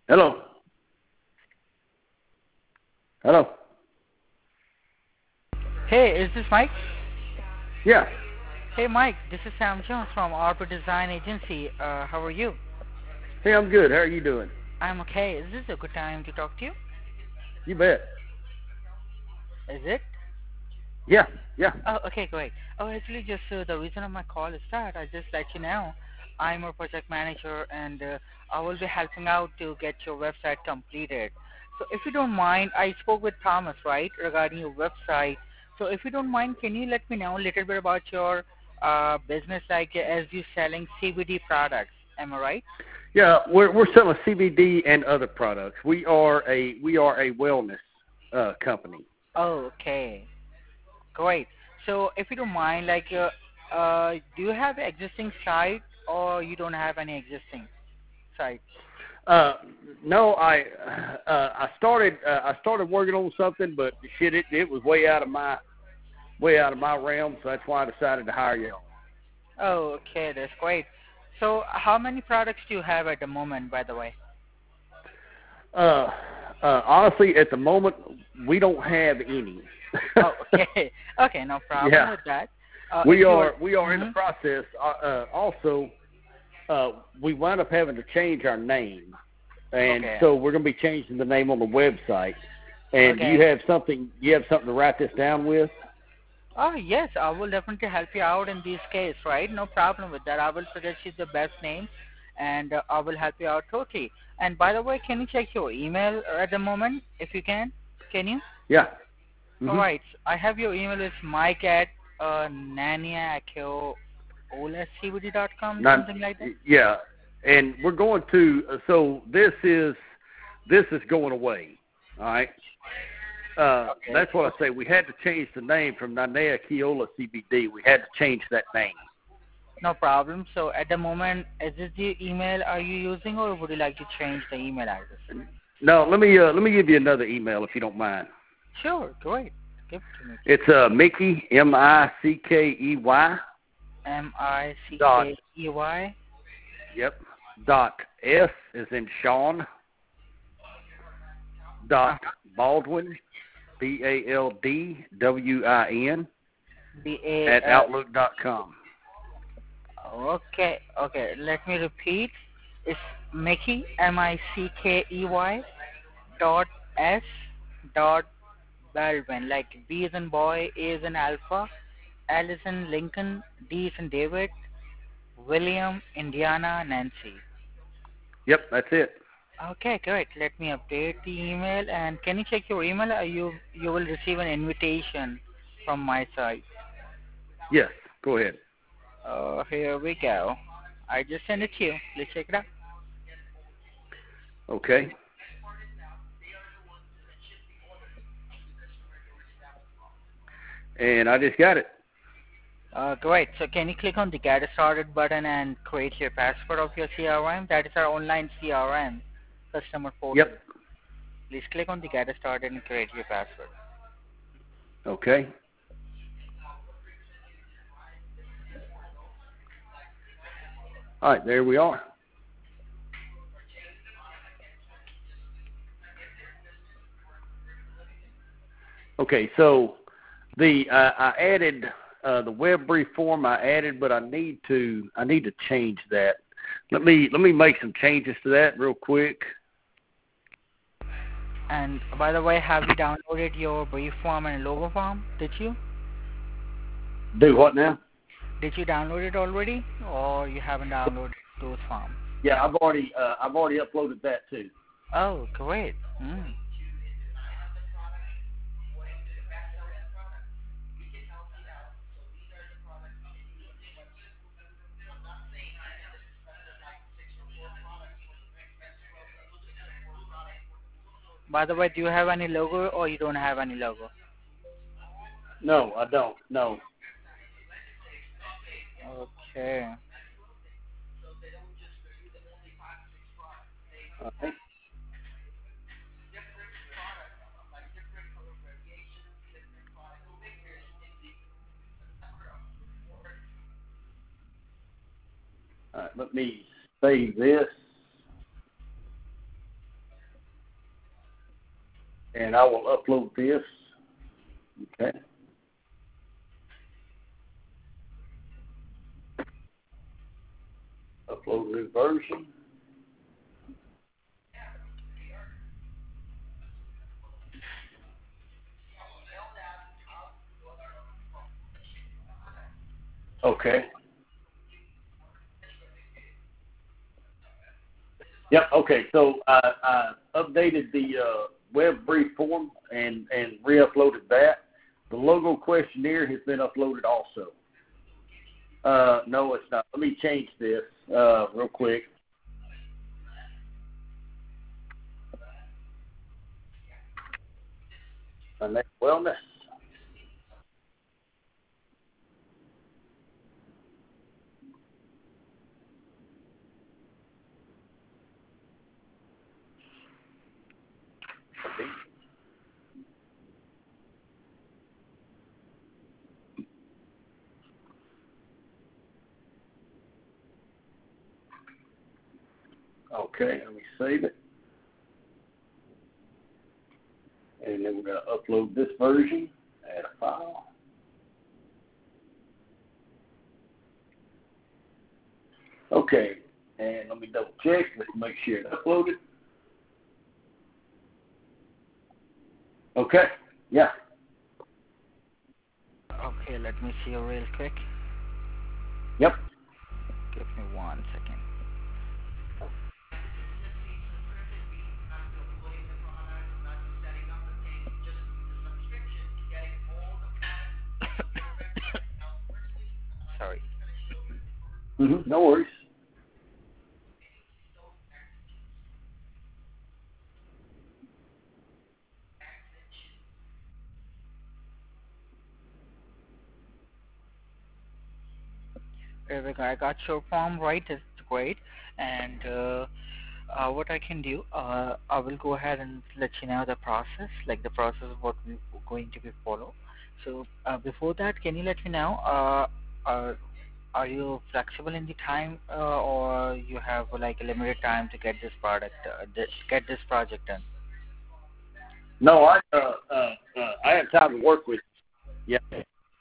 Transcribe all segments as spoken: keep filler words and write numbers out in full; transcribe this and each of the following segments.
Hello. Hello. Hey, is this Mike? Yeah. Hey, Mike, this is Sam Jones from Orbit Design Agency. Uh, how are you? Hey, I'm good. How are you doing? I'm okay. Is this a good time to talk to you? You bet. Is it? Yeah. Yeah. Oh, okay, great. Oh, actually, just uh, the reason of my call is that I just let you know I'm a project manager and uh, I will be helping out to get your website completed. So if you don't mind, I spoke with Thomas, right, regarding your website. So if you don't mind, can you let me know a little bit about your uh, business, like uh, as you selling C B D products? Am I right? Yeah. We're we're selling C B D and other products. We are a we are a wellness uh, company. Oh, okay. Great. So if you don't mind, like, uh, uh, do you have an existing site or you don't have any existing site? Uh, no, I uh, I started uh, I started working on something, but shit, it it was way out of my way out of my realm, so that's why I decided to hire y'all. Oh, okay, that's great. So how many products do you have at the moment, by the way? Uh, uh, honestly, at the moment, we don't have any. Oh, okay. Okay, no problem Yeah, with that. Uh, if we you are, are we are in the mm-hmm. process. Uh, uh, also, uh, we wound up having to change our name, and Okay. so we're going to be changing the name on the website. And do you Okay. have something? You have something to write this down with? Oh, yes, I will definitely help you out in this case, right? No problem with that. I will suggest you the best name, and uh, I will help you out totally. And by the way, can you check your email at the moment, if you can? Can you? Yeah. All Mhm. right. I have your email is mike at uh, dot com, Not. something like that. Yeah. And we're going to. Uh, so this is this is going away. All right. Uh, Okay. that's what I say. We had to change the name from Nanea Keola C B D. We had to change that name. No problem. So at the moment, is this the email are you using, or would you like to change the email address? No, let me uh, let me give you another email if you don't mind. Sure. Great. Give it to me. It's uh, Mickey M I C K E Y M I C dot K E Y. yep dot S is in Sean dot Baldwin B A L D W I N B A at L. outlook dot com. Okay. Okay. Let me repeat. It's Mickey M I C K E Y dot S dot Baldwin, like B is in boy, A is in alpha, L is in Lincoln, D is in David, William, Indiana, Nancy. Yep, that's it. Okay, great. Let me update the email. And can you check your email? Uh, You you will receive an invitation from my side. Yes, go ahead. Uh, here we go. I just sent it to you. Please check it out. Okay. And I just got it. Uh, great. So can you click on the Get Started button and create your password of your C R M? That is our online C R M customer portal. Yep. Please click on the Get Started and create your password. Okay. All right, there we are. Okay, so the uh, I added uh, the web brief form I added, but I need to I need to change that. Let me let me make some changes to that real quick. And by the way, have you downloaded your brief form and logo form? Did you? Do what now? Did you download it already, or you haven't downloaded those forms? Yeah, I've already uh, I've already uploaded that too. Oh, great. Mm. By the way, do you have any logo, or you don't have any logo? No, I don't. No. Okay. All right. All right, let me save this. and I will upload this. Okay. Upload new version. Okay. Yep. Okay. So I, I updated the uh, web brief form and, and re-uploaded that. The logo questionnaire has been uploaded also. Uh, no, it's not. Let me change this uh, real quick. My next wellness. Okay, let me save it. And then we're going to upload this version, add a file. Okay, and let me double check, let's make sure it's uploaded. Okay, yeah. Okay, let me see you real quick. Yep. Give me one second. Sorry. Mm-hmm. No worries. Rebecca, I got your form right. It's great. And uh, uh, what I can do, uh, I will go ahead and let you know the process, like the process of what we're going to be follow. So uh, before that, can you let me know, uh, uh, are you flexible in the time, uh, or you have like a limited time to get this product, uh, this, get this project done? No, I uh, uh, uh, I have time to work with you. Yeah.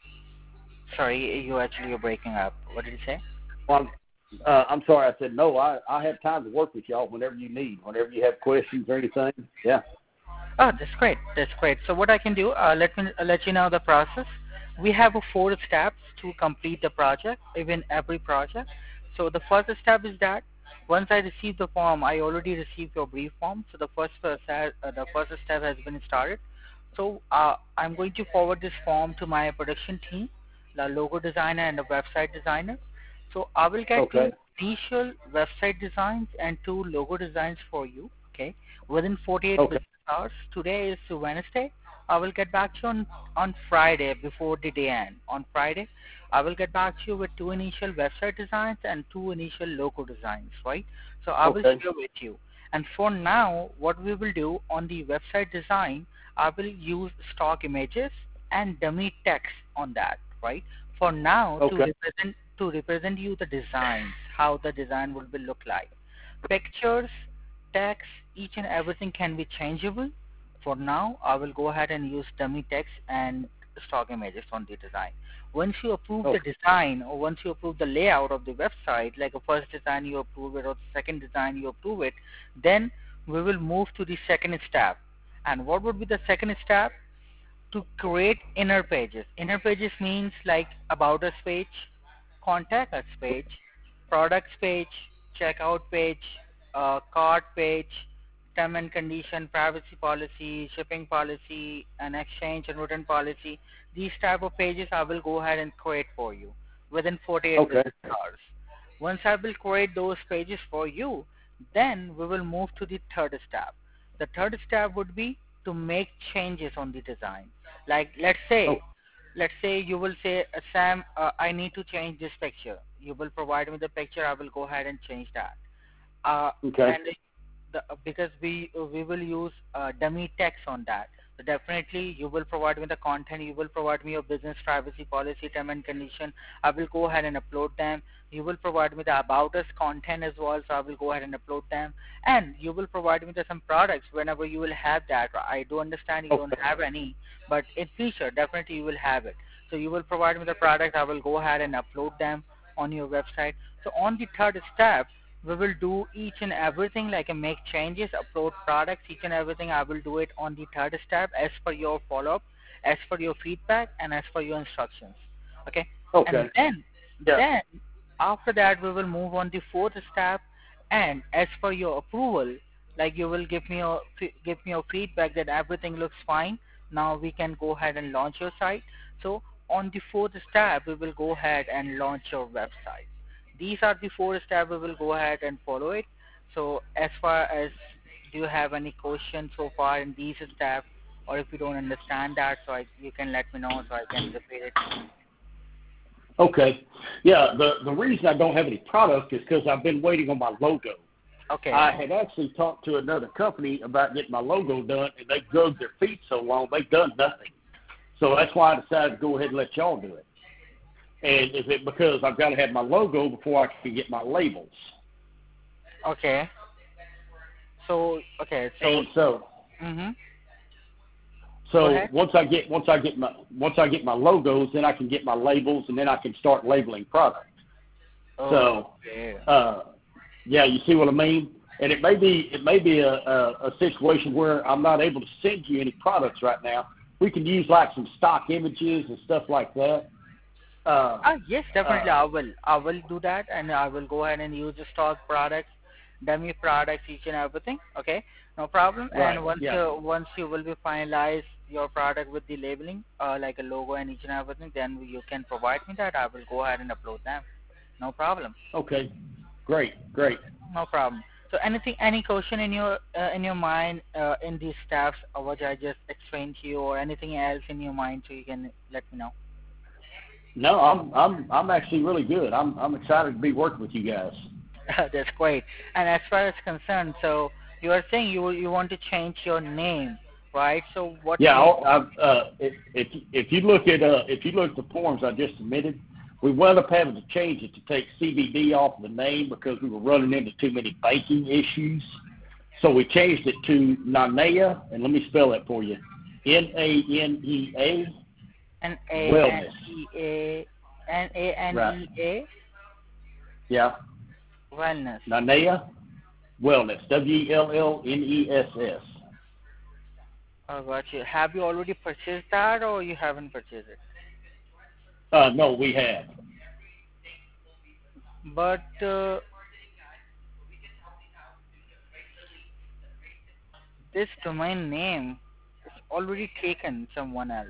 Sorry, you actually you're breaking up. What did you say? Well, I'm, uh, I'm sorry. I said no. I, I have time to work with y'all whenever you need, whenever you have questions or anything. Yeah. Oh, that's great. That's great. So what I can do, uh, let me uh, let you know the process. We have a four steps to complete the project, even every project. So the first step is that once I receive the form, I already received your brief form. So the first uh, sa- uh, the first step has been started. So uh, I'm going to forward this form to my production team, the logo designer and the website designer. So I will get Okay. two initial website designs and two logo designs for you. Okay, within forty-eight Okay. business hours. Today is Wednesday. I will get back to you on, on Friday before the day end. On Friday, I will get back to you with two initial website designs and two initial logo designs, right? So I will Okay. share with you. And for now, what we will do on the website design, I will use stock images and dummy text on that, right? For now, to Okay. represent to represent you the designs, how the design will be look like. Pictures, text, each and everything can be changeable. For now, I will go ahead and use dummy text and stock images on the design. Once you approve the Okay. design, or once you approve the layout of the website, like a first design you approve it or the second design you approve it, then we will move to the second step. And what would be the second step? To create inner pages. Inner pages means like about us page, contact us page, products page, checkout page, uh, cart page, term and condition, privacy policy, shipping policy, and exchange and return policy. These type of pages I will go ahead and create for you within forty-eight Okay. business hours. Once I will create those pages for you, then we will move to the third step. The third step would be to make changes on the design. Like let's Oh, say let's say you will say, uh, Sam, uh, I need to change this picture. You will provide me the picture. I will go ahead and change that. Uh, okay. and the, uh, because we uh, we will use uh, dummy text on that. So definitely you will provide me the content, you will provide me your business privacy policy, term and condition. I will go ahead and upload them. You will provide me the about us content as well, so I will go ahead and upload them. And you will provide me the some products whenever you will have that. I do understand you don't Okay. have any, but in future definitely you will have it. So you will provide me the product, I will go ahead and upload them on your website. So on the third step, we will do each and everything like uh, make changes, upload products, each and everything. I will do it on the third step as per your follow-up, as per your feedback, and as per your instructions. Okay, and Okay. then Yeah. then after that we will move on the fourth step, and as per your approval, like you will give me your fe- give me your feedback that everything looks fine. Now we can go ahead and launch your site. So on the fourth step, we will go ahead and launch your website. These are the four steps. We will go ahead and follow it. So as far as, do you have any questions so far in these steps, or if you don't understand that, so I, you can let me know so I can repeat it. Okay. Yeah. The the reason I don't have any product is because I've been waiting on my logo. Okay. I had actually talked to another company about getting my logo done, and they drug their feet so long they've done nothing. So that's why I decided to go ahead and let y'all do it. And is it because I've got to have my logo before I can get my labels? Okay. So okay. So. And so, Mhm. Go so ahead. once I get once I get my once I get my logos, then I can get my labels, and then I can start labeling product. So, Okay. uh, yeah, you see what I mean? And it may be it may be a, a, a situation where I'm not able to send you any products right now. We can use like some stock images and stuff like that. Uh, Ah, yes, definitely. uh, I will. I will do that, and I will go ahead and use the stock products, dummy products, each and everything. Okay, no problem. right. And once Yeah. you once you will be finalize your product with the labeling, uh, like a logo and each and everything, then you can provide me that. I will go ahead and upload them. No problem. Okay. Great. Great. No problem. So anything, any question in your uh, in your mind uh, in these steps, or what I just explained to you, or anything else in your mind, so you can let me know. No, I'm I'm I'm actually really good. I'm I'm excited to be working with you guys. That's great. And as far as concerned, so you are saying you you want to change your name, right? So what Yeah, name? I'll, I, uh, if if if you look at uh if you look at the forms I just submitted, we wound up having to change it to take C B D off the name because we were running into too many banking issues. So we changed it to Nanea, and let me spell that for you: N A N E A N A N Wellness. E A N A N Right? E A Yeah, Wellness. Nanea Wellness. W E L L N E S S. Oh, got you. Have you already purchased that, or you haven't purchased it? Uh, no, we have. But uh, this domain name is already taken someone else.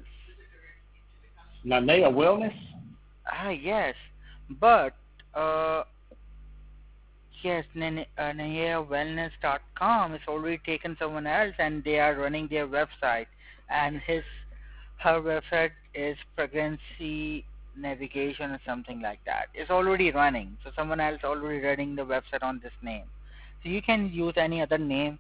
Nanea Wellness. Ah, yes, but uh, yes, Nane- uh, Naya Wellness dot com is already taken someone else, and they are running their website. And his her website is pregnancy navigation or something like that. It's already running, so someone else already running the website on this name. So you can use any other name.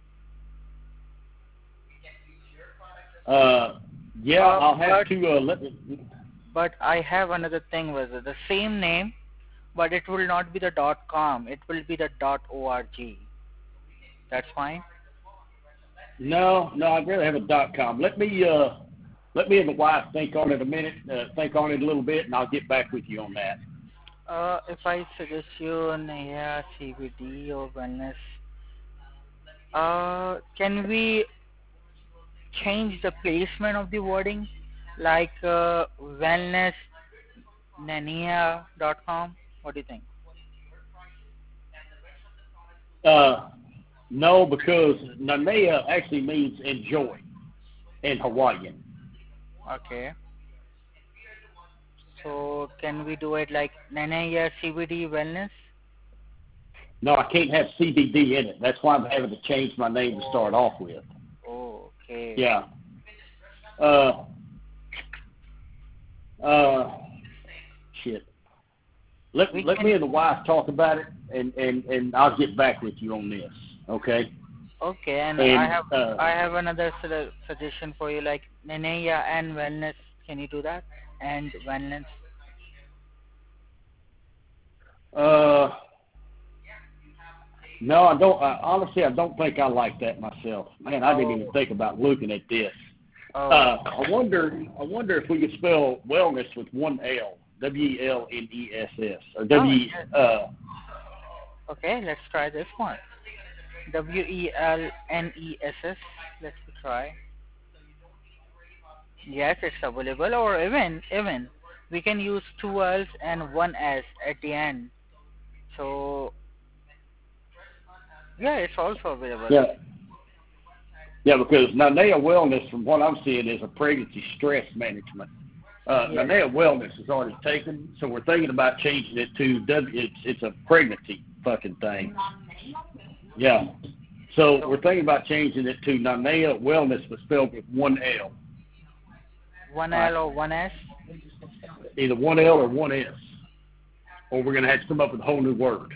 Uh, yeah, Uh, I'll have but to uh, let me. but I have another thing with it. The same name, but it will not be the dot com. It will be the dot org. That's fine. No, no, I'd rather have a dot com. Let me uh, let me and the wife think on it a minute, uh, think on it a little bit, and I'll get back with you on that. Uh, if I suggest you an yeah, C B D or wellness, uh, can we change the placement of the wording, like uh, wellness nania dot com? What do you think? Uh, no, because Nanea actually means enjoy in Hawaiian. Okay. So can we do it like Nania C B D wellness? No, I can't have C B D in it. That's why I'm having to change my name to start off with. Oh, okay. Yeah. Uh, uh, shit. Let We let can me and the wife talk about it, and, and, and I'll get back with you on this. Okay. Okay, and, And I have uh, I have another su- suggestion for you, like Nenea and Wellness. Can you do that? And Wellness. uh, no, I don't. I, honestly, I don't think I like that myself. Man, I didn't even Oh, think about looking at this. oh, Uh, I wonder. I wonder if we could spell wellness with one L, W E L N E S S, or oh, W. yes. Uh, Okay, let's try this one. W E L N E S S. Let's try. Yes, it's available. Or even even we can use two L's and one S at the end. So yeah, it's also available. yeah, yeah, because Nanea Wellness, from what I'm seeing, is a pregnancy stress management. Uh, Yes. Nanea Wellness is already taken, so we're thinking about changing it to W. It's it's a pregnancy fucking thing. Yeah. So So we're thinking about changing it to Nanea Wellness, but spelled with one L. one All right. L or one S. Either one L or one S, or we're going to have to come up with a whole new word.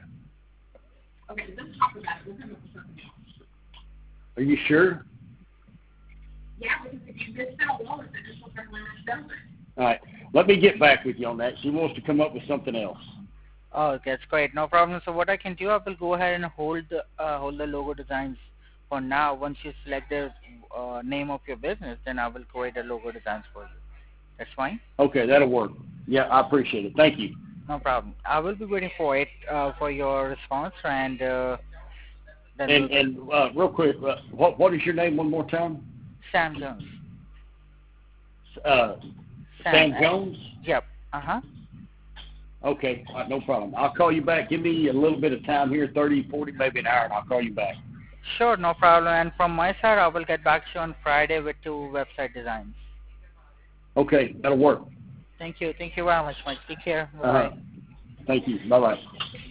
Are you sure? Yeah, because if you misspell Wallace, it just looks like when I spelled it. All right. Let me get back with you on that. She wants to come up with something else. Oh, that's great. No problem. So what I can do, I will go ahead and hold the uh, hold the logo designs for now. Once you select the uh, name of your business, then I will create the logo designs for you. That's fine. Okay, that'll work. Yeah, I appreciate it. Thank you. No problem. I will be waiting for it uh, for your response, and uh, then And we'll and uh, real quick, uh, what what is your name one more time? Sam Jones. Uh, Sam Jones? Yep. Uh huh. Okay, all right, no problem. I'll call you back. Give me a little bit of time here, thirty, forty, maybe an hour, and I'll call you back. Sure, no problem. And from my side, I will get back to you on Friday with two website designs. Okay, that'll work. Thank you. Thank you very much, Mike. Take care. Bye bye. Uh-huh. Thank you. Bye-bye.